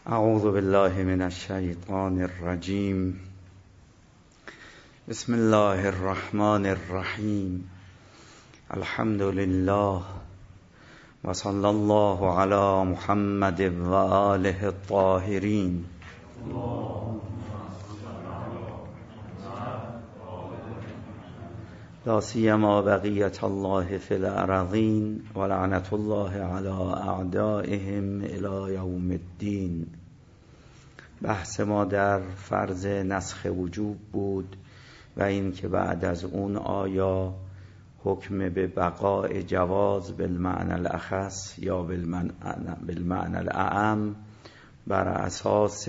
اعوذ بالله من الشیطان الرجیم. بسم الله الرحمن الرحیم. الحمد لله و صلی الله علی محمد و آله الطاهرین. لا سیما بقیة الله فی الارضین و لعنة الله علی اعدائهم الی یوم الدین. بحث ما در فرض نسخ وجوب بود و این که بعد از اون آیا حکم به بقاء جواز بالمعنى الاخص یا بالمعنى الاعم بر اساس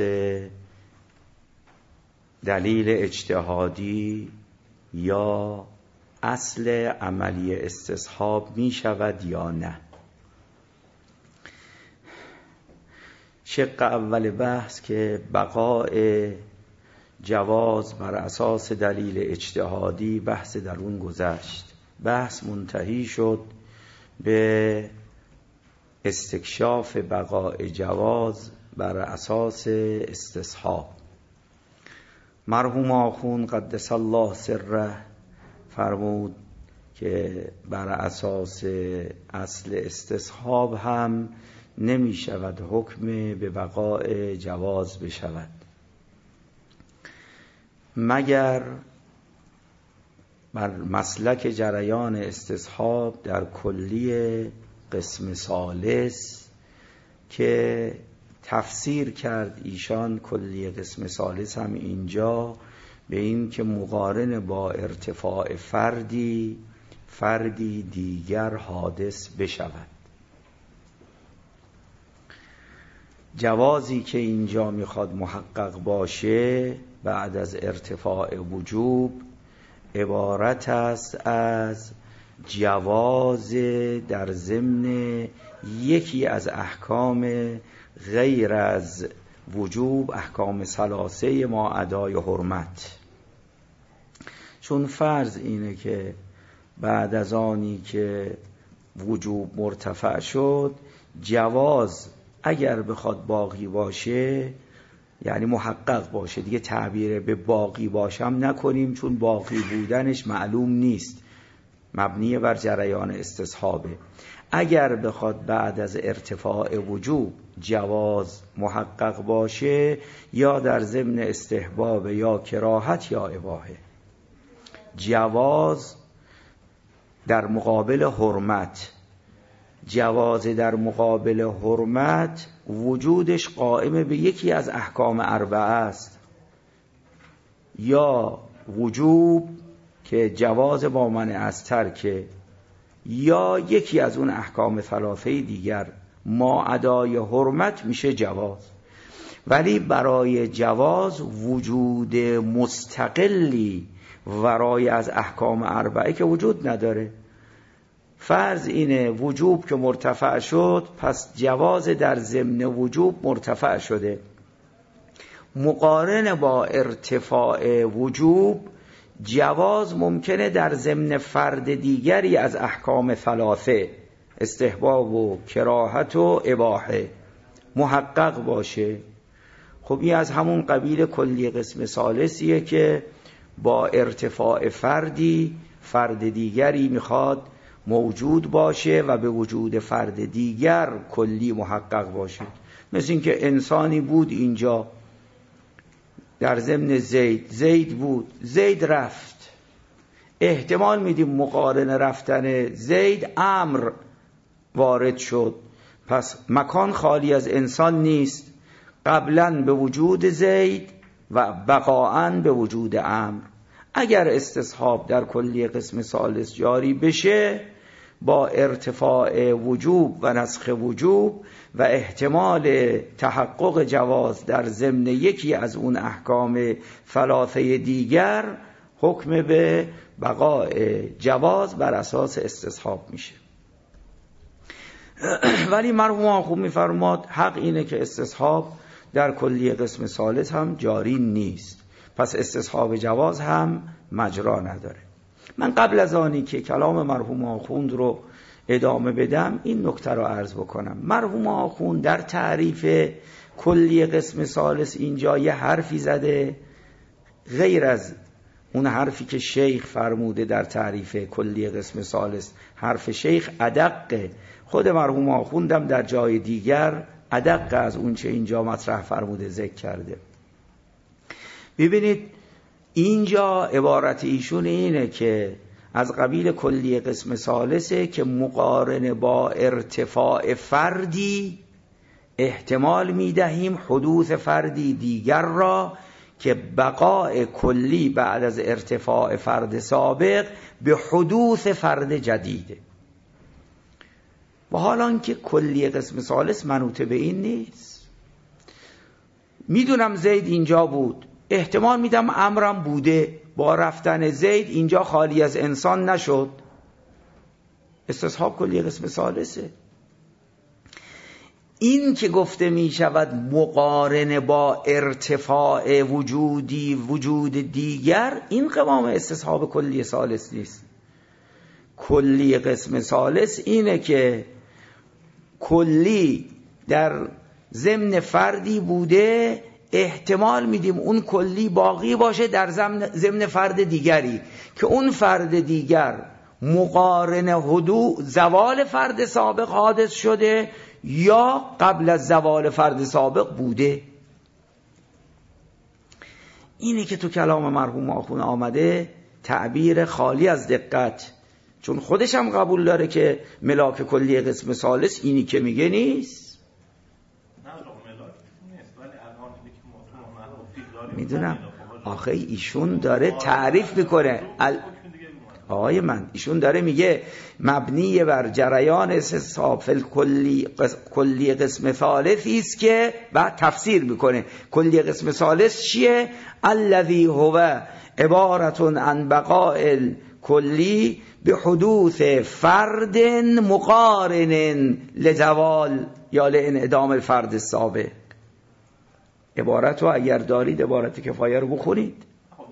دلیل اجتهادی یا اصل عملی استصحاب می شود یا نه. شق اول بحث که بقاء جواز بر اساس دلیل اجتهادی، بحث در اون گذشت. بحث منتهی شد به استکشاف بقاء جواز بر اساس استصحاب. مرحوم آخوند قدس الله سره فرمود که بر اساس اصل استصحاب هم نمی شود حکم به بقاء جواز بشود مگر بر مسلک جریان استصحاب در کلی قسم ثالث که تفسیر کرد ایشان. کلی قسم ثالث هم اینجا به این که مقارن با ارتفاع فردی دیگر حادث بشود. جوازی که اینجا میخواد محقق باشه بعد از ارتفاع وجوب عبارت است از جواز در ضمن یکی از احکام غیر از وجوب، احکام ثلاثه ما ادای حرمت. چون فرض اینه که بعد از آنی که وجوب مرتفع شد جواز اگر بخواد باقی باشه یعنی محقق باشه، دیگه تعبیر به باقی باشم نکنیم چون باقی بودنش معلوم نیست، مبنی بر جریان استصحابه. اگر بخواد بعد از ارتفاع وجوب جواز محقق باشه یا در ضمن استحباب یا کراهت یا اباحه. جواز در مقابل حرمت، جواز در مقابل حرمت وجودش قائم به یکی از احکام اربعه است، یا وجوب که جواز با منع از ترک، یا یکی از اون احکام ثلاثه دیگر ما ادای حرمت میشه جواز. ولی برای جواز وجود مستقلی ورای از احکام اربعه که وجود نداره. فرض اینه وجوب که مرتفع شد پس جواز در ضمن وجوب مرتفع شده. مقارن با ارتفاع وجوب جواز ممکنه در ضمن فرد دیگری از احکام ثلاثه، استحباب و کراهت و اباحه، محقق باشه. خب این از همون قبیل کلی قسم ثالثیه که با ارتفاع فرد دیگری میخواد موجود باشه و به وجود فرد دیگر کلی محقق باشه. مثل این که انسانی بود اینجا در ضمن زید بود، زید رفت، احتمال میدیم مقارن رفتن زید امر وارد شد، پس مکان خالی از انسان نیست، قبلا به وجود زید و بقاءً به وجود امر. اگر استصحاب در کلی قسم ثالث جاری بشه با ارتفاع وجوب و نسخ وجوب و احتمال تحقق جواز در ضمن یکی از اون احکام ثلاثه دیگر، حکم به بقاء جواز بر اساس استصحاب میشه. ولی مرحوم آخوند میفرماد حق اینه که استصحاب در کلی قسم ثالث هم جاری نیست، پس استصحاب جواز هم مجرا نداره. من قبل از آنی که کلام مرحوم آخوند رو ادامه بدم این نکته رو عرض بکنم. مرحوم آخوند در تعریف کلی قسم ثالث اینجا یه حرفی زده غیر از اون حرفی که شیخ فرموده در تعریف کلی قسم ثالث. حرف شیخ ادق، خود مرحوم آخوندم در جای دیگر ادق از اون چه اینجا مطرح فرموده ذکر کرده. ببینید اینجا عبارت ایشون اینه که از قبیل کلی قسم ثالثه که مقارن با ارتفاع فردی احتمال میدهیم حدوث فردی دیگر را که بقاء کلی بعد از ارتفاع فرد سابق به حدوث فرد جدیده. و حالا که کلی قسم ثالث منوط به این نیست. میدونم زید اینجا بود، احتمال میدم امرم بوده، با رفتن زید اینجا خالی از انسان نشد، استصحاب کلی قسم ثالثه. این که گفته می شود مقارن با ارتفاع وجود دیگر، این قوام استصحاب کلی ثالث نیست. کلی قسم ثالث اینه که کلی در ضمن فردی بوده، احتمال میدیم اون کلی باقی باشه در ضمن فرد دیگری که اون فرد دیگر مقارن حدوث زوال فرد سابق حادث شده یا قبل از زوال فرد سابق بوده. اینه که تو کلام مرحوم آخوند آمده تعبیر خالی از دقت، چون خودش هم قبول داره که ملاک کلی قسم ثالث اینی که میگه نیست. میدونم آخه ایشون داره تعریف میکنه آقای من، ایشون داره میگه مبنی بر جریان استصحاب فی کلی قسم ثالثی است که بعد تفسیر میکنه کلی قسم ثالث چیه؟ الذی هو عبارت عن بقاء کلی به حدوث فرد مقارن لزوال یا لانعدام الفرد السابق. عبارت رو اگر دارید عبارت کفایه رو بخونید.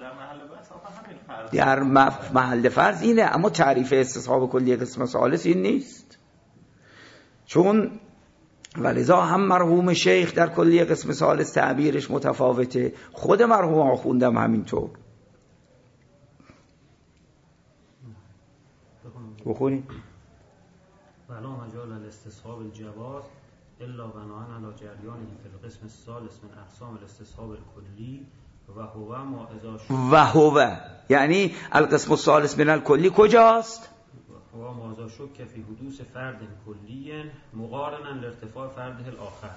در محل فرض اینه، اما تعریف استصحاب کلی قسم ثالث این نیست. چون ولذا هم مرحوم شیخ در کلی قسم ثالث تعبیرش متفاوته، خود مرحوم آخوندم همینطور. بخونید. ولا مجال الاستصحاب الجواز الا بناء على جریانه فی القسم الثالث من اقسام الاستصحاب الکلی و هو یعنی القسم الثالث من الکلی کجاست؟ و ما اذا شک فی حدوث فرد کلی مقارنا لارتفاع فرده الاخر.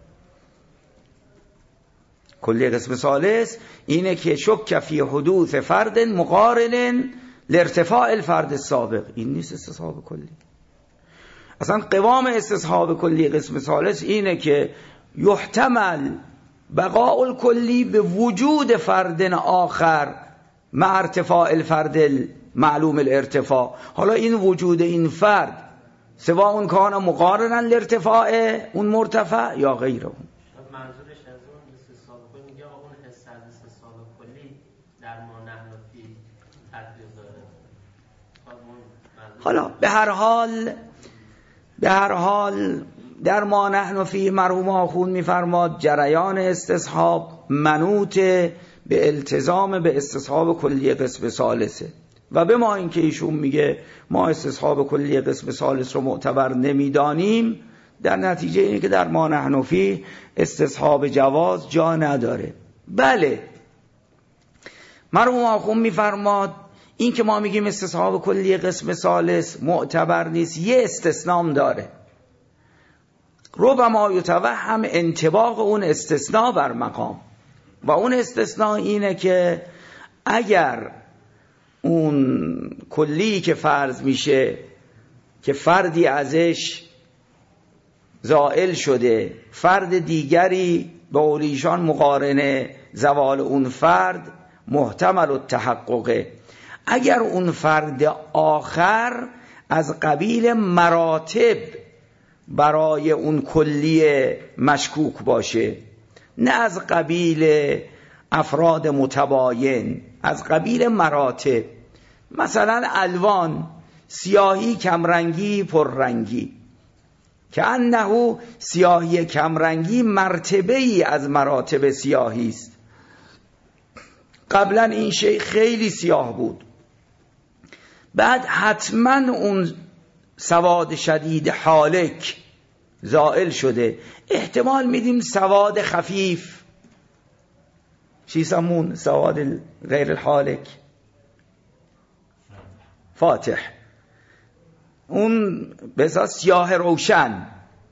کلی قسم ثالث اینه که شک فی حدوث فرد مقارن لارتفاع الفرد السابق. این نیست استصحاب کلی. اصلا قوام استصحاب کلی قسم ثالث اینه که یحتمل بقاء الکلی به وجود فرد آخر مع ارتفاع الفرد معلوم الارتفاع. حالا این وجود این فرد سواء کان مقارنا لارتفاع اون مرتفع یا غیره. منظورش از اون استصحاب کلی میگه اون حس از استصحاب کلی در ما نحن فی تطبیق داره. حالا به هر حال در ما نحن فی مرحوم آخوند میفرماد جریان استصحاب منوط به التزام به استصحاب کلی قسم ثالثه. و به ما اینکه ایشون میگه ما استصحاب کلی قسم ثالث رو معتبر نمیدانیم، در نتیجه اینه که در ما نحن فی استصحاب جواز جا نداره. بله مرحوم آخوند میفرماد این که ما میگیم استصحاب کلی قسم ثالث معتبر نیست، یه استثنام داره. ربما یتوهم انطباق اون استثناء بر مقام، و اون استثناء اینه که اگر اون کلی که فرض میشه که فردی ازش زائل شده، فرد دیگری به اولیشان مقارنه زوال اون فرد محتمل التحققه، اگر اون فرد آخر از قبیل مراتب برای اون کلی مشکوک باشه، نه از قبیل افراد متباین، از قبیل مراتب. مثلا الوان، سیاهی کمرنگی پررنگی، که انه سیاهی کمرنگی مرتبه ای از مراتب سیاهی است. قبلا این شی خیلی سیاه بود، بعد حتما اون سواد شدید حالک زائل شده. احتمال میدیم سواد خفیف، چی سمون سواد غیر الحالک؟ فاتح. اون بسا سیاه روشن،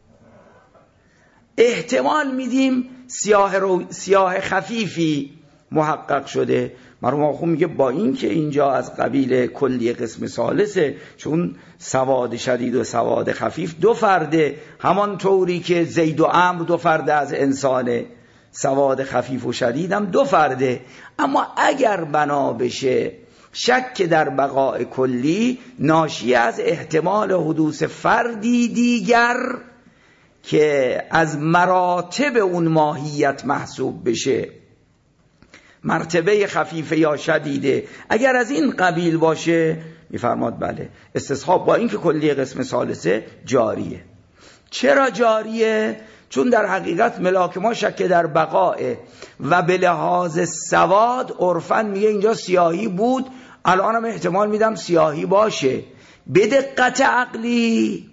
احتمال میدیم سیاه خفیفی محقق شده. مرحوم آخوند میگه با این که اینجا از قبیل کلی قسم ثالثه، چون سواد شدید و سواد خفیف دو فرده، همان طوری که زید و عمرو دو فرده از انسانه، سواد خفیف و شدید هم دو فرده. اما اگر بنا بشه شک در بقاء کلی ناشی از احتمال حدوث فردی دیگر که از مراتب اون ماهیت محسوب بشه، مرتبه خفیفه یا شدیده، اگر از این قبیل باشه میفرماد بله استصحاب با اینکه کلی قسم ثالثه جاریه. چرا جاریه؟ چون در حقیقت ملاک ما شک در بقاء و به لحاظ سواد عرفاً میگه اینجا سیاهی بود، الان هم احتمال میدم سیاهی باشه. به دقت عقلی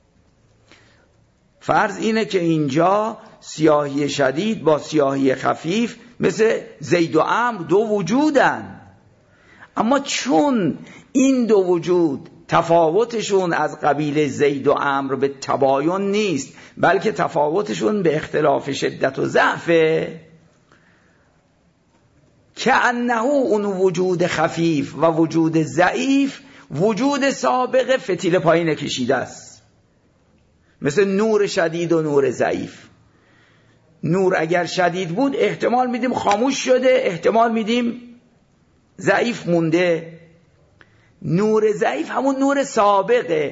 فرض اینه که اینجا سیاهی شدید با سیاهی خفیف مثل زید و عمرو دو وجودن، اما چون این دو وجود تفاوتشون از قبیل زید و عمرو به تباین نیست، بلکه تفاوتشون به اختلاف شدت و ضعفه، که انه اون وجود خفیف و وجود ضعیف وجود سابق فتیل پایین کشیده است، مثل نور شدید و نور ضعیف. نور اگر شدید بود احتمال میدیم خاموش شده، احتمال میدیم ضعیف مونده. نور ضعیف همون نور سابقه،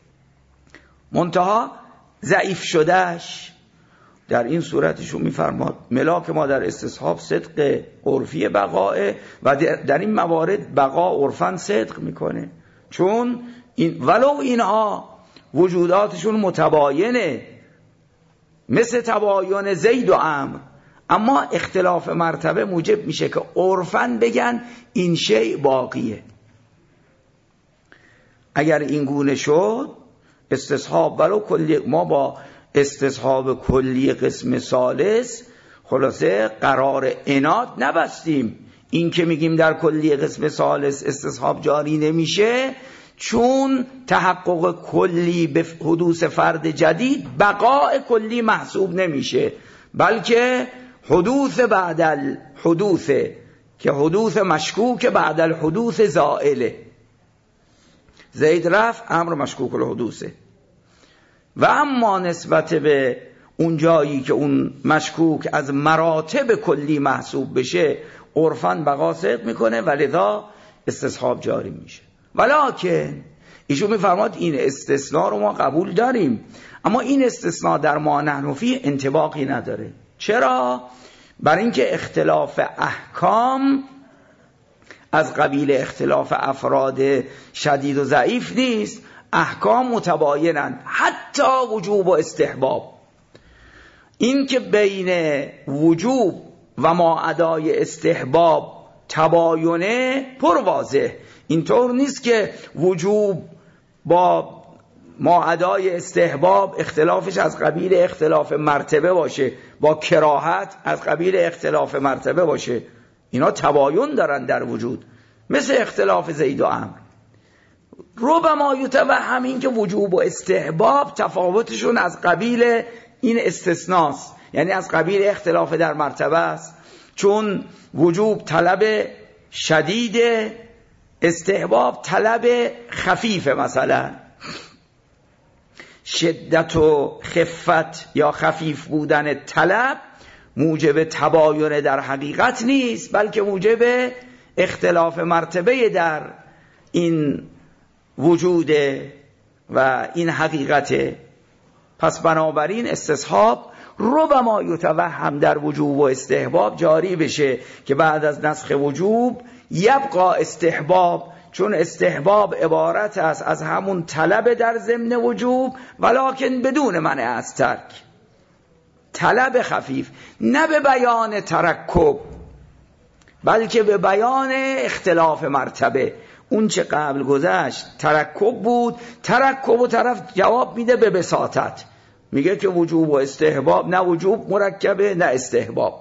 منتها ضعیف شدهش. در این صورتشون میفرماد ملاک ما در استصحاب صدق عرفی بقاه و در این موارد بقا عرفاً صدق میکنه، چون ولو اینها وجوداتشون متباینه مثل تباین زید و عمرو، اما اختلاف مرتبه موجب میشه که عرفاً بگن این شیء باقیه. اگر این گونه شد استصحاب ولو کلی، ما با استصحاب کلی قسم ثالث خلاصه قرار عناد نبستیم. این که میگیم در کلی قسم ثالث استصحاب جاری نمیشه چون تحقق کلی به حدوث فرد جدید بقاء کلی محسوب نمیشه، بلکه حدوث بعد الحدوث که حدوث مشکوک بعد الحدوث زائله. زید رفت امر مشکوک الحدوثه. و اما نسبت به اون جایی که اون مشکوک از مراتب کلی محسوب بشه عرفاً بقا صدق میکنه و لذا استصحاب جاری میشه. ولکن ایشون میفرماد این استثناء رو ما قبول داریم، اما این استثناء در ما نحن فیه انطباقی نداره. چرا؟ برای اینکه اختلاف احکام از قبیل اختلاف افراد شدید و ضعیف نیست، احکام متباینند، حتی وجوب و استحباب. این که بین وجوب و ما ادای استحباب تباینه پر واضح، اینطور نیست که وجوب با ما ادای استحباب اختلافش از قبیل اختلاف مرتبه باشه، با کراهت از قبیل اختلاف مرتبه باشه. اینا تباین دارن در وجود، مثل اختلاف زید و عمرو. ربما یتوهم این که وجوب و استحباب تفاوتشون از قبیل این استثناست، یعنی از قبیل اختلاف در مرتبه است، چون وجوب طلب شدید، استحباب طلب خفیف. مثلا شدت و خفت یا خفیف بودن طلب موجب تباین در حقیقت نیست، بلکه موجب اختلاف مرتبه در این وجوده و این حقیقته. پس بنابراین استصحاب ربما یتوهم در وجوب و استحباب جاری بشه که بعد از نسخ وجوب یبقى استحباب، چون استحباب عبارت است از همون طلب در ضمن وجوب ولکن بدون منع از ترک، طلب خفیف، نه به بیان ترکب بلکه به بیان اختلاف مرتبه. اون چه قبل گذشت ترکب بود، ترکب و طرف جواب میده به بساطت، میگه که وجوب و استحباب نه وجوب مرکبه نه استحباب.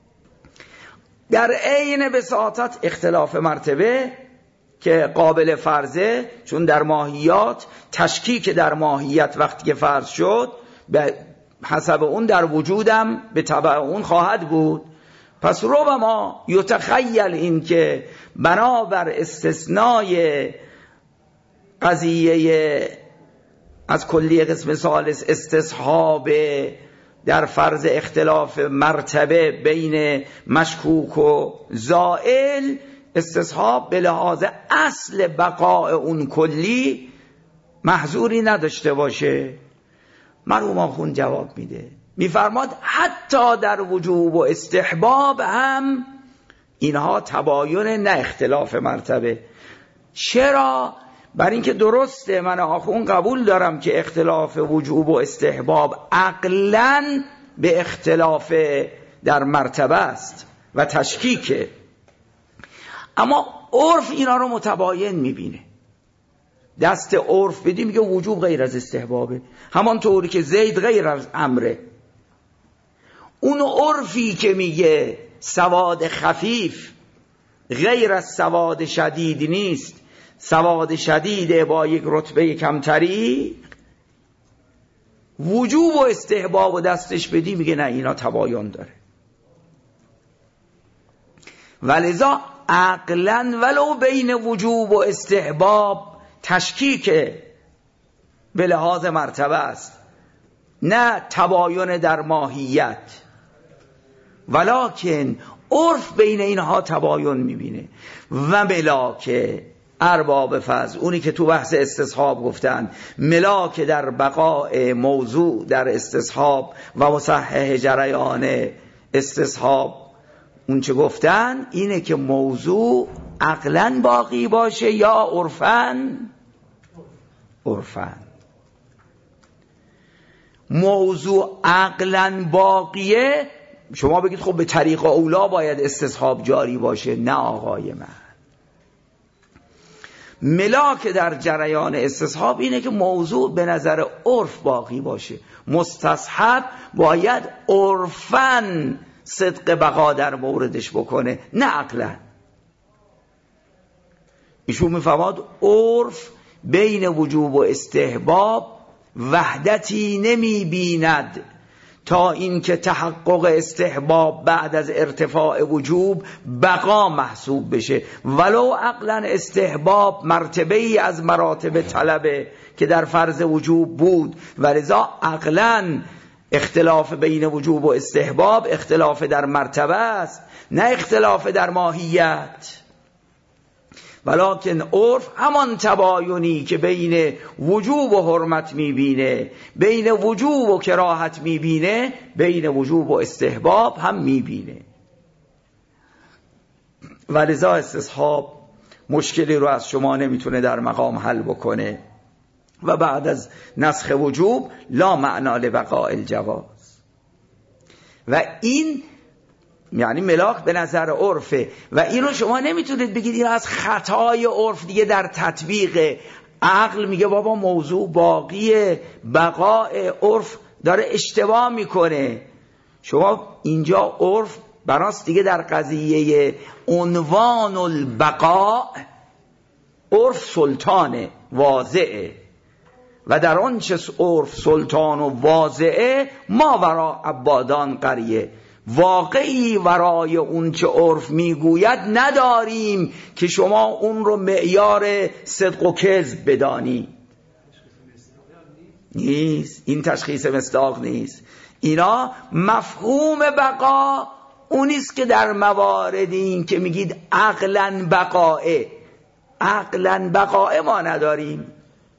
در عین بساطت اختلاف مرتبه که قابل فرضه، چون در ماهیات تشکیک در ماهیت وقتی که فرض شد به حسب اون در وجودم به تبع اون خواهد بود. پس ربما یتخیل این که بنابر استثنای قضیه از کلیه قسم ثالث استصحاب در فرض اختلاف مرتبه بین مشکوک و زائل، استصحاب به لحاظ اصل بقاء اون کلی محظوری نداشته باشه. مرحوم آخوند جواب میده، میفرماد حتی در وجوب و استحباب هم اینها تباین نه اختلاف مرتبه. چرا؟ برای اینکه درسته من آخوند قبول دارم که اختلاف وجوب و استحباب عقلاً به اختلاف در مرتبه است و تشکیکه، اما عرف اینا رو متباین میبینه. دست عرف بدیم میگه وجوب غیر از استحبابه، همانطوری که زید غیر از امره. اون عرفی که میگه سواد خفیف غیر از سواد شدید نیست، سواد شدید با یک رتبه کمتری، وجوب و استحباب و دستش بدی میگه نه اینا تباین داره. ولذا عقلاً ولو بین وجوب و استحباب تشکیک به لحاظ مرتبه است، نه تباین در ماهیت، ولکن عرف بین اینها تباین میبینه. و ملاک ارباب فضل، اونی که تو بحث استصحاب گفتن، ملاک در بقاء موضوع در استصحاب و مصحح جریان استصحاب اون چه گفتن اینه که موضوع عقلاً باقی باشه یا عرفاً. موضوع عقلاً باقیه، شما بگید خب به طریق اولا باید استصحاب جاری باشه. نه آقای من، ملاک در جریان استصحاب اینه که موضوع به نظر عرف باقی باشه، مستصحب باید عرفاً صدق بقا در موردش بکنه نه عقلاً. ایشون میفرماد عرف بین وجوب و استحباب وحدتی نمی بیند تا اینکه تحقق استحباب بعد از ارتفاع وجوب بقا محسوب بشه، ولو عقلا استحباب مرتبه ای از مراتب طلبه که در فرض وجوب بود. ولذا عقلا اختلاف بین وجوب و استحباب اختلاف در مرتبه است نه اختلاف در ماهیت. ولکن عرف همان تباینی که بین وجوب و حرمت میبینه، بین وجوب و کراهت میبینه، بین وجوب و استحباب هم میبینه. ولذا استصحاب مشکلی رو از شما نمیتونه در مقام حل بکنه و بعد از نسخ وجوب لا معنا لبقاء الجواز. و این یعنی ملاک به نظر عرفه و اینو شما نمیتونید بگید این از خطای عرف دیگه در تطبیق عقل میگه بابا موضوع باقیه، بقاء عرف داره اشتباه میکنه. شما اینجا عرف براست دیگه در قضیه عنوان البقاء عرف سلطانه واضعه و در آن چه عرف سلطان و واضعه ما ورا عبادان قریه، واقعی ورای اون چه عرف میگوید نداریم که شما اون رو معیار صدق و کذب بدانی. نیست، این تشخیص مصداق نیست. اینا مفهوم بقا اونیست که در موارد این که میگید عقلاً بقاء ما نداریم.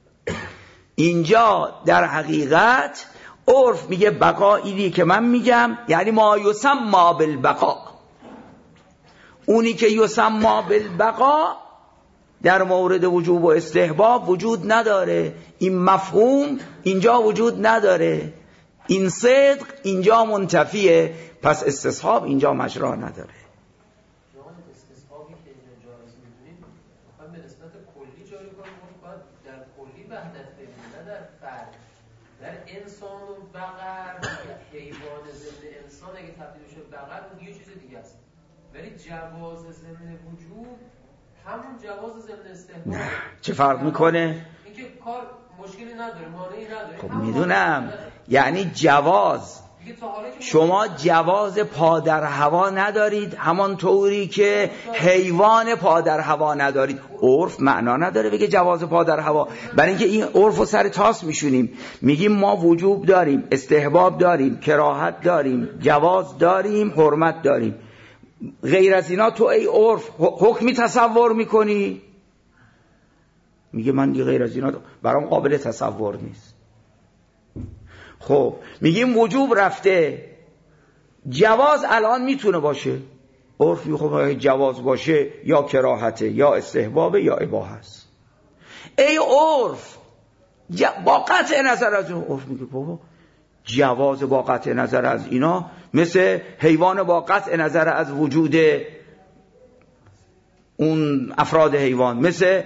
اینجا در حقیقت عرف میگه بقا اینی که من میگم، یعنی ما یسمى بالبقا، اونی که یسمى بالبقا در مورد وجوب و استحباب وجود نداره. این مفهوم اینجا وجود نداره، این صدق اینجا منتفیه، پس استصحاب اینجا مجرا نداره. استصحابی که اینجا جایز می‌دونید می‌خوام به نسبت کلی جاری کنیم، باید در کلی وحدت ببینیم نه در فرد. در انسان و بقر، حیوان ضمن انسان اگه تبدیل بشه بقر اون یه چیز دیگه است، ولی جواز ضمن وجوب همون جواز ضمن استحباب. چه فرق میکنه؟ اینکه کار مشکلی نداره، مانعی نداره. خب میدونم، یعنی جواز، شما جواز پا در هوا ندارید همان طوری که حیوان پا در هوا ندارید. عرف معنا نداره بگه جواز پا در هوا، برای اینکه این عرف رو سر تاس میشونیم، میگیم ما وجوب داریم، استحباب داریم، کراهت داریم، جواز داریم، حرمت داریم. غیر از اینا تو ای عرف حکمی تصور میکنی؟ میگه من دیگه غیر از اینا برام قابل تصور نیست. خب میگیم وجوب رفته، جواز الان میتونه باشه. عرف میگه خب جواز باشه یا کراهته یا استحبابه یا اباحه است. ای عرف با قطع نظر از اون، عرف میگه بابا جواز با قطع نظر از اینا مثل حیوان با قطع نظر از وجود اون افراد حیوان، مثل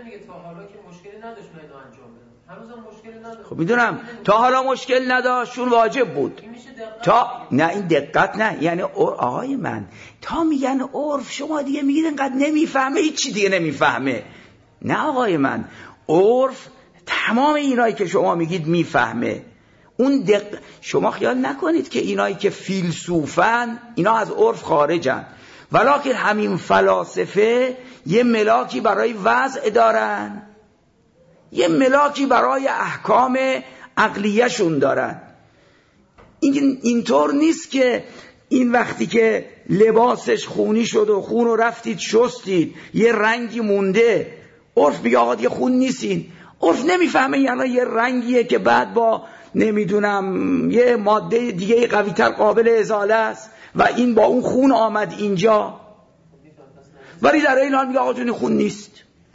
خب میدونم تا حالا مشکل نداشت، چون واجب بود. تا نه این دقت نه، یعنی آقای من تا میگن عرف شما دیگه میگید اینقدر نمیفهمه، هیچی دیگه نمیفهمه. نه آقای من، عرف تمام اینایی که شما میگید میفهمه. اون شما خیال نکنید که اینایی که فیلسوفن اینا از عرف خارجن، ولکن همین فلاسفه یه ملاکی برای وضع دارن، یه ملاکی برای احکام عقلیه‌شون دارن. اینطور نیست که این وقتی که لباسش خونی شد و خون رو رفتید شستید یه رنگی مونده، عرف میگه آقا دیگه خون نیستین. عرف نمیفهمه یعنی یه رنگیه که بعد با نمیدونم یه ماده دیگه قوی‌تر قابل ازاله است و این با اون خون آمد اینجا، ولی در این حال میگه آقا جون خون نیست.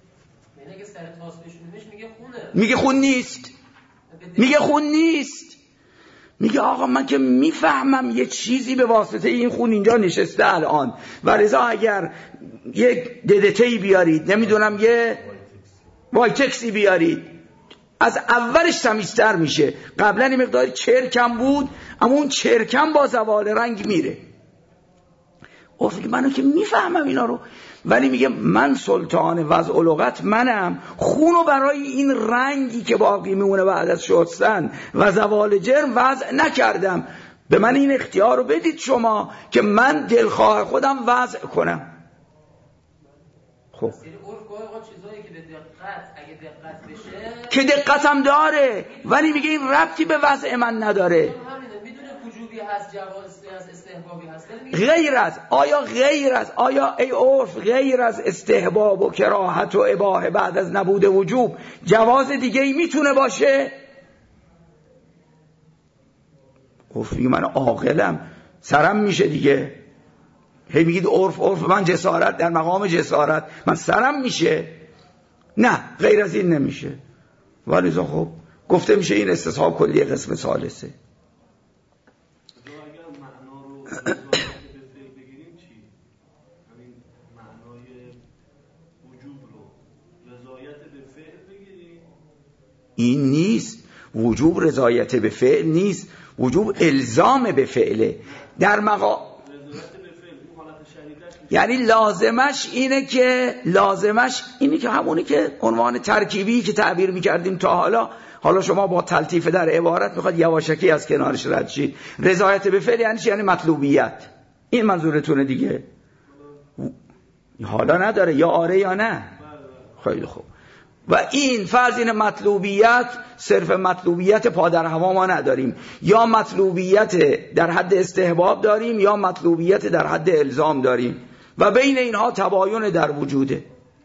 میگه خون نیست، میگه خون نیست، میگه آقا من که میفهمم یه چیزی به واسطه این خون اینجا نشسته الان، و لذا اگر یک ددتهی بیارید، نمیدونم یه وایتکسی بیارید، از اولش تمیزتر میشه. قبلا این مقداری چرکم بود، اما اون چرکم با زوال رنگ میره. منو که میفهمم اینا رو، ولی میگه من سلطان وضع لغت منم، خونو برای این رنگی که باقی میمونه بعد از شستن و زوال جرم وضع نکردم. به من این اختیار رو بدید شما که من دلخواه خودم وضع کنم. خب که دقت هم داره، ولی میگه این ربطی به وضع من نداره. غیر از آیا ای عرف غیر از استحباب و کراهت و اباحه بعد از نبود وجوب جواز دیگه ای میتونه باشه؟ عرف میگه من عاقلم، سرم میشه دیگه. هی میگید عرف من جسارت، در مقام جسارت من سرم میشه. نه غیر از این نمیشه. ولی خب گفته میشه این استصحاب کلی قسم ثالثه. این نیست وجوب رضایت به فعل نیست، وجوب الزام به فعله. در مقام یعنی لازمش اینه که همونی که عنوان ترکیبی که تعبیر میکردیم تا حالا شما با تلطیف در عبارت میخواد یواشکی از کنارش رد شید. رضایت به فعل یعنی چی؟ یعنی مطلوبیت. این منظورتونه دیگه. حالا نداره یا آره یا نه. خیلی خوب. و این فرض این مطلوبیت، صرف مطلوبیت پا در هوا ما نداریم، یا مطلوبیت در حد استحباب داریم یا مطلوبیت در حد الزام داریم و بین اینها تباین در وجوده.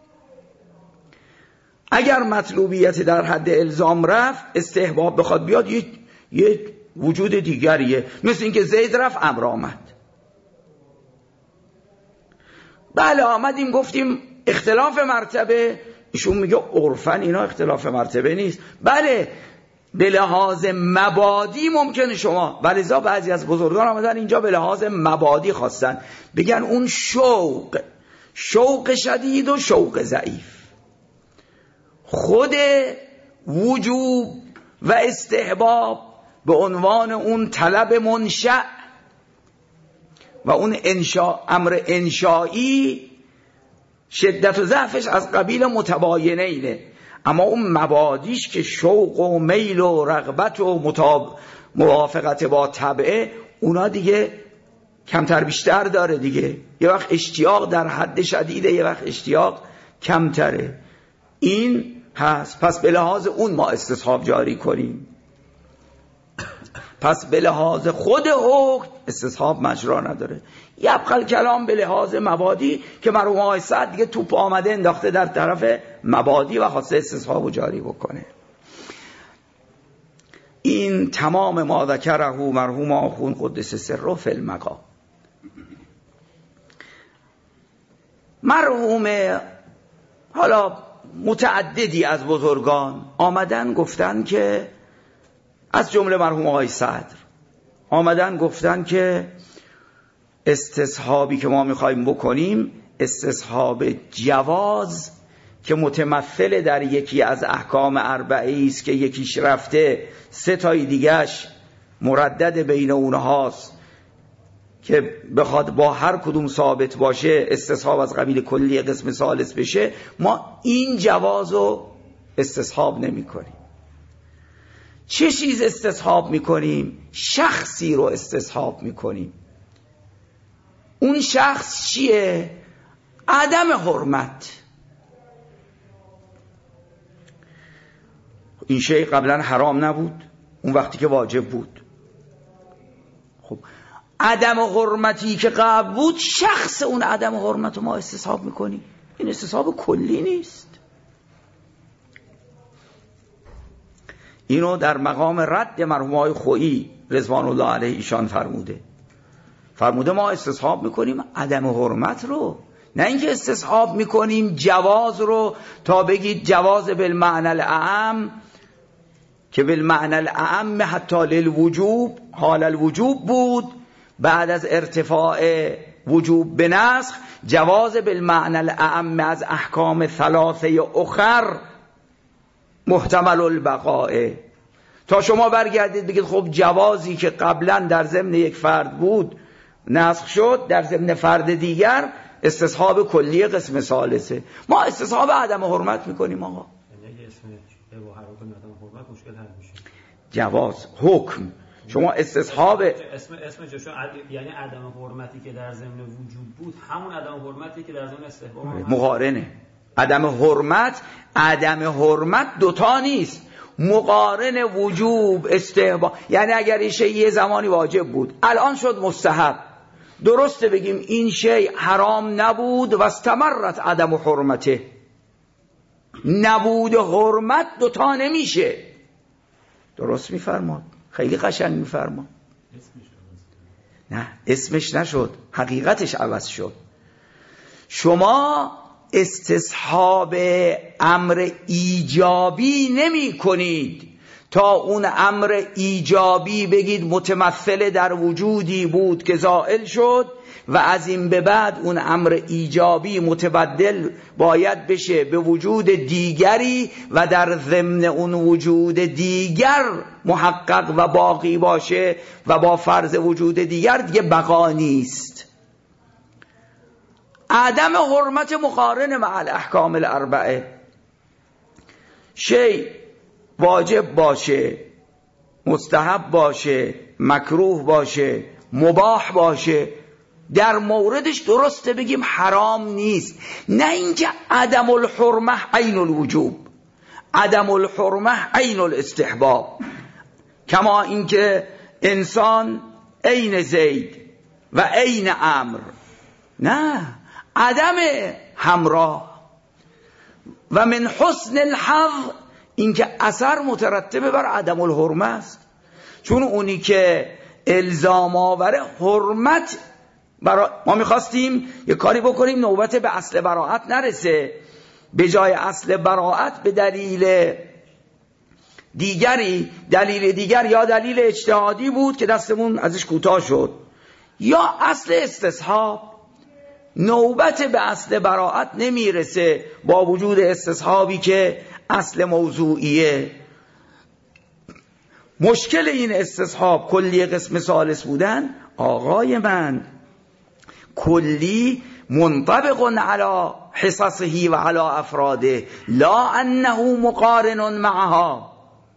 اگر مطلوبیت در حد الزام رفت، استحباب بخواد بیاد یه وجود دیگریه، مثل اینکه زید رفت امر آمد. بله آمدیم گفتیم اختلاف مرتبه، ایشون میگه عرفن اینا اختلاف مرتبه نیست. بله به لحاظ مبادی ممکنه شما، ولذا بعضی از بزرگان آمدن اینجا به لحاظ مبادی خواستن بگن اون شوق شدید و شوق ضعیف، خود وجوب و استحباب به عنوان اون طلب منشأ و اون امر انشایی شدت و ضعفش از قبیل متباینه اینه، اما اون مبادیش که شوق و میل و رغبت و موافقت با طبعه، اونا دیگه کمتر بیشتر داره دیگه. یه وقت اشتیاق در حد شدیده، یه وقت اشتیاق کمتره. این هست. پس به لحاظ اون ما استصحاب جاری کنیم، پس به لحاظ خود حکم استصحاب مجرا نداره. یبقى کلام به لحاظ مبادی که مرحوم آقای سعد دیگه توپ آمده انداخته در طرف مبادی و خواسته استصحاب جاری بکنه. این تمام ما ذکره مرحوم آخوند قدس سره فی المقام. مرحوم حالا متعددی از بزرگان آمدن گفتن که، از جمله مرحوم آقای صدر آمدن گفتن که استصحابی که ما میخوایم بکنیم استصحاب جواز که متمثل در یکی از احکام اربعه است که یکیش رفته 3 تای دیگهش مردد بین اونهاست که بخواد با هر کدوم ثابت باشه استصحاب از قبیل کلی قسم ثالث بشه. ما این جواز رو استصحاب نمی کنیم. چه چیز استصحاب می کنیم؟ شخصی رو استصحاب می کنیم. اون شخص چیه؟ عدم حرمت. این شیء قبلا حرام نبود اون وقتی که واجب بود. خب عدم حرمتی که قبل بود، شخص اون عدم حرمت رو ما استصحاب میکنیم. این استصحاب کلی نیست. اینو در مقام رد مرحوم آقای خویی رضوان الله علیه ایشان فرموده ما استصحاب میکنیم عدم حرمت رو، نه اینکه استصحاب میکنیم جواز رو تا بگید جواز بالمعنى الاعم که بالمعنى الاعم حتی للوجوب حال الوجوب بود، بعد از ارتفاع وجوب به نسخ جواز بالمعنى الاعم از احکام 3 اخر محتمل البقاء. تا شما برگردید بگید خب جوازی که قبلا در ضمن یک فرد بود نسخ شد، در ضمن فرد دیگر استصحاب کلی قسم ثالثه. ما استصحاب عدم حرمت میکنیم. آقا جواز حکم شما استصحاب اسم جشو یعنی عدم حرمتی که در ضمن وجود بود همون عدم حرمتی که در ضمن استحباب مقارنه. عدم حرمت دوتا نیست، مقارن وجوب استحباب. یعنی اگر این شیء یه زمانی واجب بود الان شد مستحب، درسته بگیم این شیء حرام نبود و استمرت عدم حرمته. نبود حرمت دوتا نمیشه. درست میفرماد، خیلی قشنگ میفرماد. نه اسمش نشد، حقیقتش عوض شد. شما استصحاب امر ایجابی نمی کنید تا اون امر ایجابی بگید متمثل در وجودی بود که زائل شد و از این به بعد اون امر ایجابی متبدل باید بشه به وجود دیگری و در ضمن اون وجود دیگر محقق و باقی باشه و با فرض وجود دیگر دیگه بقا نیست. عدم حرمت مقارن مع الاحکام الاربعه، شیء واجب باشه، مستحب باشه، مکروه باشه، مباح باشه، در موردش درسته بگیم حرام نیست. نه اینکه عدم الحرمه عین الوجوب، عدم الحرمه عین الاستحباب، کما اینکه انسان عین زید و عین امر. نه، عدم همراه. و من حسن الحظ اینکه اثر مترتبه بر عدم الحرمه است، چون اونی که الزام آوره حرمت ما میخواستیم یه کاری بکنیم نوبت به اصل براعت نرسه، به جای اصل براعت به دلیل دیگر یا دلیل اجتهادی بود که دستمون ازش کوتاه شد، یا اصل استصحاب نوبت به اصل براعت نمیرسه با وجود استصحابی که اصل موضوعیه. مشکل این استصحاب کلی قسم ثالث بودن آقای من، کلی منطبق علی حصصه و علی افراده لا انه مقارن معها،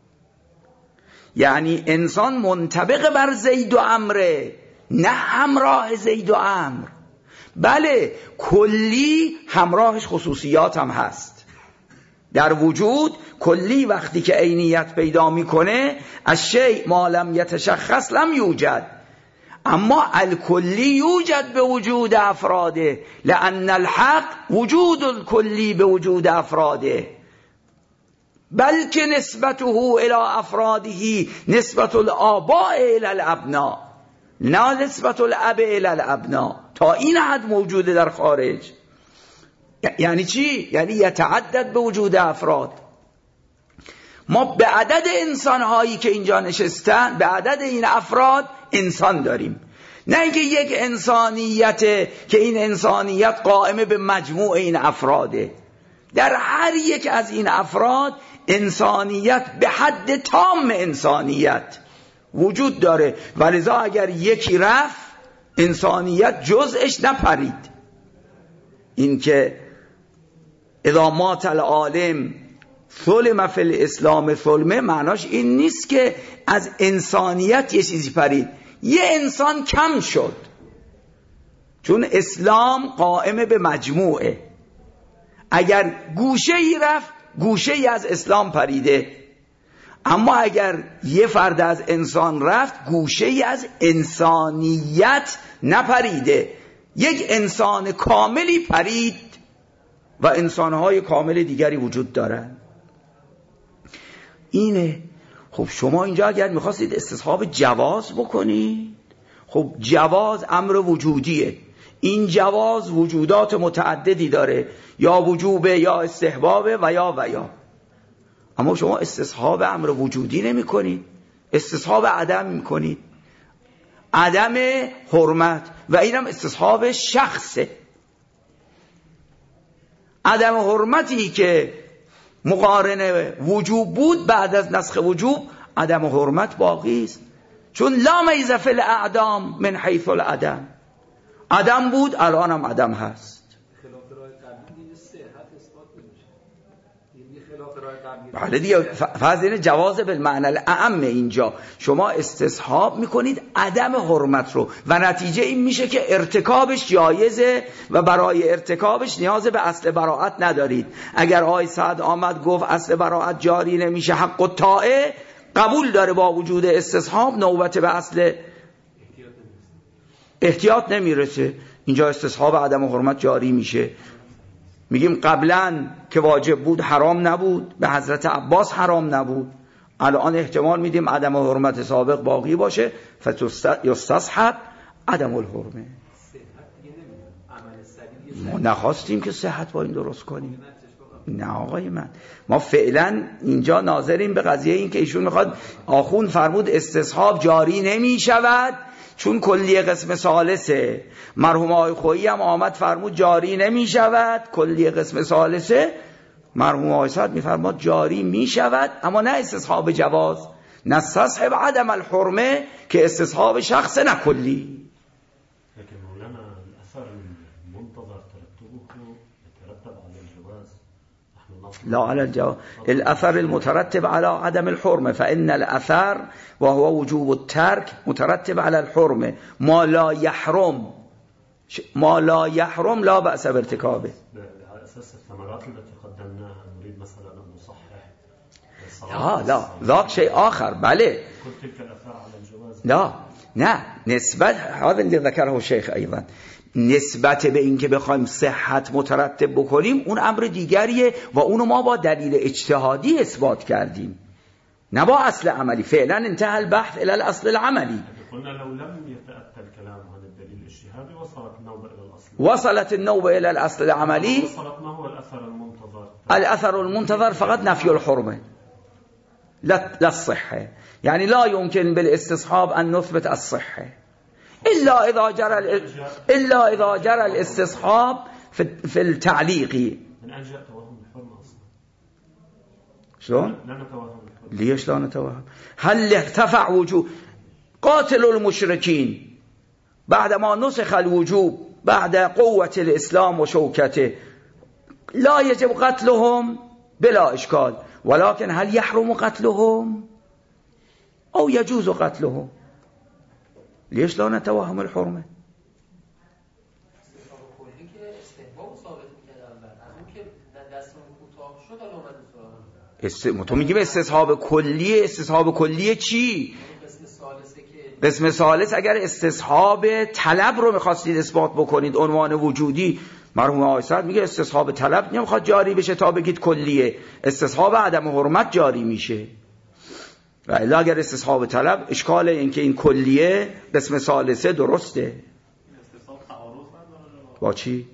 یعنی انسان منطبق بر زید و عمره، نه همراه زید و عمر. بله کلی همراهش خصوصیات هم هست. در وجود کلی وقتی که عینیت پیدا میکنه از شیء ما لم یتشخص لم یوجد، اما الکلی یوجد به وجود افراده، لأن الحق وجود الکلی به وجود افراده، بلکه نسبته الى افراده نسبت الآباء الى الابناء، نه نسبت الاب الى الابناء. تا این حد موجوده در خارج. یعنی چی؟ یعنی یتعدد به وجود افراد. ما به عدد انسانهایی که اینجا نشستن، به عدد این افراد انسان داریم، نه اینکه یک انسانیت که این انسانیت قائمه به مجموع این افراده. در هر یک از این افراد انسانیت به حد تام انسانیت وجود داره، ولذا اگر یکی رفت انسانیت جزءش نپرید. این که اذا مات العالم ظلم فی الاسلام ظلمه، معناش این نیست که از انسانیت یه چیزی پرید، یه انسان کم شد، چون اسلام قائمه به مجموعه. اگر گوشه ای رفت گوشه ای از اسلام پریده، اما اگر یه فرد از انسان رفت گوشه ای از انسانیت نپریده، یک انسان کاملی پرید و انسانهای کامل دیگری وجود دارن. اینه. خب شما اینجا اگر میخواستید استصحاب جواز بکنید، خب جواز امر وجودیه، این جواز وجودات متعددی داره، یا وجوبه یا استحبابه و یا اما شما استصحاب امر وجودی نمی کنید، استصحاب عدم می کنید، عدم حرمت، و اینم استصحاب شخصه. عدم حرمتی که مقارن وجوب بود بعد از نسخ وجوب، عدم حرمت باقی است، چون لا میز فی الاعدام من حیث العدم، عدم بود الان هم عدم هست. بله دیگه، فضل جواز بالمعنی الاعم. اینجا شما استصحاب میکنید عدم حرمت رو و نتیجه این میشه که ارتکابش جایزه و برای ارتکابش نیاز به اصل براعت ندارید. اگر آقای سعد آمد گفت اصل براعت جاری نمیشه، حق و طاعه قبول داره، با وجود استصحاب نوبت به اصل احتیاط نمیرسه، اینجا استصحاب عدم حرمت جاری میشه. میگیم قبلا که واجب بود حرام نبود، به حضرت عباس حرام نبود، الان احتمال میدیم عدم حرمت سابق باقی باشه، فیستصحب عدم الحرمه. ما نخواستیم که صحت با این درست کنیم، نه آقای من، ما فعلا اینجا ناظریم به قضیه این که ایشون میخواد، آخوند فرمود استصحاب جاری نمی شود چون کلی قسم ثالثه، مرحوم آقای خویی هم آمد فرمود جاری نمی شود کلی قسم ثالثه، مرحوم آقای سعد می فرمود جاری می شود، اما نه استصحاب جواز، نه استصحاب عدم الحرمه که استصحاب شخص نه کلی. لكن مولانا الأثر المنتظر ترتبه يترتب على الجواز، لا على الجواز، الأثر المترتب على عدم الحرمة، فإن الأثر وهو وجوب الترك مترتب على الحرمة، ما لا يحرم لا بأس بارتكابه. على أساس الثمرات التي قدمناها نريد مثلا أن نصحح لا ذاك شيء آخر. بله كل تلك الأثار على الجواز، لا نه نسبت هذا اللي ذكره الشيخ أيضا، نسبت به این که بخوایم صحت مترتب بکنیم اون امر دیگریه و اونو ما با دلیل اجتهادی اثبات کردیم، نه با اصل عملی. فعلا انتهى البحث الى الاصل العملی. قلنا لو لم يتأتى الكلام عن الدليل الاجتهادي وصلت النوبة إلى الأصل العملي. وصلت ما هو الأثر المنتظر؟ الأثر المنتظر فقط نفي الحرمة لا الصحة، يعني لا يمكن بالاستصحاب أن نثبت الصحة إلا إذا جرى الاستصحاب في التعليق. من أين جاء توهم الحرمة أصلا؟ شلون؟ لا نتوهم الحرمة. ليش لا نتوهم؟ هل ارتفع وجوب قاتل المشركين بعدما نسخ الوجوب بعد قوة الإسلام وشوكته لا يجب قتلهم بلا إشكال، ولكن هل يحرم قتلهم أو يجوز قتلهم؟ ليش لا نتوهم الحرمة؟ تو میگیم استصحاب کلیه چی؟ قسم ثالث اگر استصحاب طلب رو میخواستید اثبات بکنید عنوان وجودی، مرحوم آیسد میگه استصحاب طلب نمیخواد جاری بشه تا بگید کلیه، استصحاب عدم حرمت جاری میشه. و الا اگر استصحاب طلب اشکال این که این کلیه قسم ثالثه درسته. با چی؟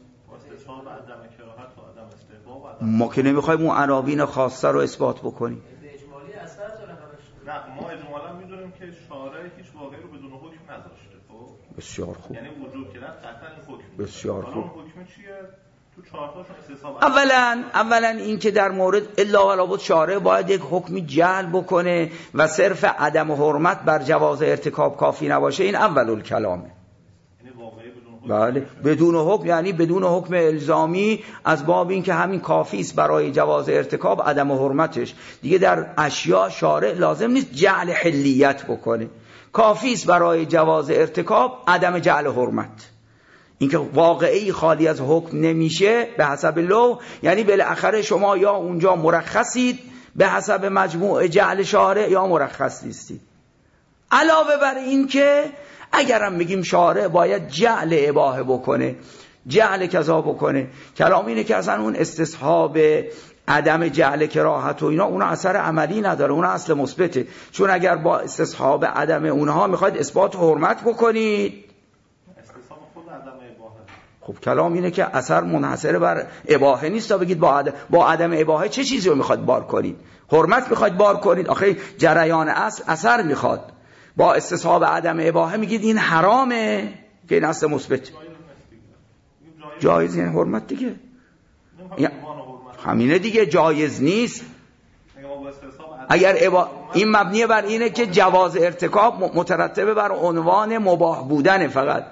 ما که نمیخوایم اون عناوین خاصه رو اثبات بکنیم. نه ما اجمالا میدونیم که شارع هیچ واقعی رو بدون حکم نذاشته. خب بسیار خوب. یعنی وجود که نه قطعا حکم. بسیار خوب. حکم چیه؟ تو 4 تاشون استصحاب. اولا این که در مورد الا ولا بود شارع باید یک حکمی جعل بکنه و صرف عدم حرمت بر جواز ارتکاب کافی نباشه، این اول الکلامه. بله بدون حکم یعنی بدون حکم الزامی، از باب این که همین کافی است برای جواز ارتکاب عدم حرمتش. دیگه در اشیاء شارع لازم نیست جعل حلیت بکنه، کافی است برای جواز ارتکاب عدم جعل حرمت. اینکه واقعی خالی از حکم نمیشه به حسب لو، یعنی بالاخره شما یا اونجا مرخصید به حسب مجموع جعل شارع یا مرخص نیستید. علاوه بر این که اگرم بگیم شارع باید جعل اباحه بکنه، جعل کذا بکنه، کلام اینه که اصلا اون استصحاب عدم جعل کراهت و اینا اون اثر عملی نداره، اون اصل مثبته. چون اگر با استصحاب عدم اونها میخواید اثبات حرمت بکنید، استصحاب خود عدم اباحه. خب کلام اینه که اثر منحصر بر اباحه نیست تا بگید با عدم اباحه چه چیزی رو میخواید بار کنید؟ حرمت میخواید بار کنید؟ آخه جریان اثر میخواد. با استصحاب عدم اباحه میگید این حرامه که این اصل مثبت. جایز یعنی حرمت دیگه، همینه دیگه، جایز نیست. اگر این مبنی بر اینه که جواز ارتکاب مترتبه بر عنوان مباح بودن فقط،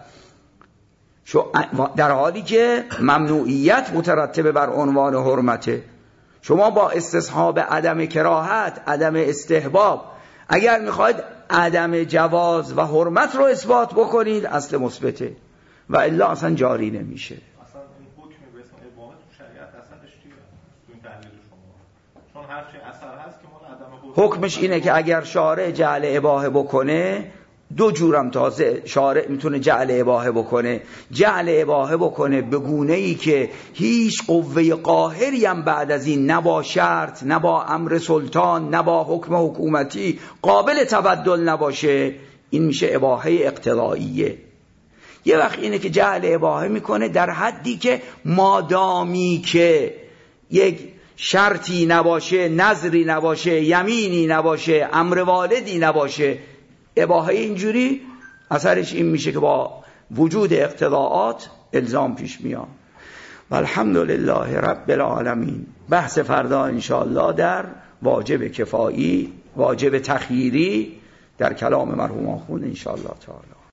در حالی که ممنوعیت مترتبه بر عنوان حرمته. شما با استصحاب عدم کراهت، عدم استحباب، اگر میخواید عدم جواز و حرمت رو اثبات بکنید اصل مثبته، و الا اصلا جاری نمیشه. اصلا این حکم به اسم اباحه تو شریعت اصلا اشتیه تو این تحلیل شما، چون هر چی اثر هست که مال عدم حکمش اینه که اگر شارع جعل اباحه بکنه، دو جورم تازه شارع میتونه جعل اباحه بکنه. جعل اباحه بکنه به گونه‌ای که هیچ قوه قاهری هم بعد از این، نه با شرط، نه با امر سلطان، نه با حکم حکومتی قابل تبدل نباشه، این میشه اباحه اقتضائیه. یه وقت اینه که جعل اباحه میکنه در حدی که مادامی که یک شرطی نباشه، نظری نباشه، یمینی نباشه، امر والدی نباشه، اباحه اینجوری اثرش این میشه که با وجود اقتضاءات الزام پیش میاد. والحمدلله رب العالمین. بحث فردا انشاءالله در واجب کفایی، واجب تخییری در کلام مرحوم آخوند انشاءالله تعالی.